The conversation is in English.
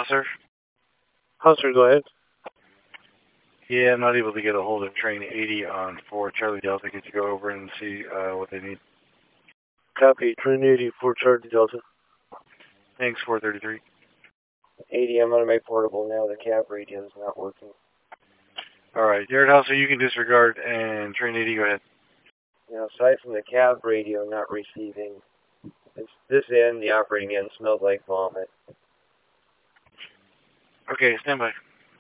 sir. Sir, go ahead. Yeah, I'm not able to get a hold of train 80 on 4 Charlie Delta. Could you go over and see what they need? Copy, train 80 for Charlie Delta. Thanks, 433. 80, I'm on my portable now. The cab radio is not working. Alright, Garrett Hauser, you can disregard, and train 80, go ahead. Now, aside from the cab radio not receiving, this end, the operating end, smells like vomit. Okay, stand by.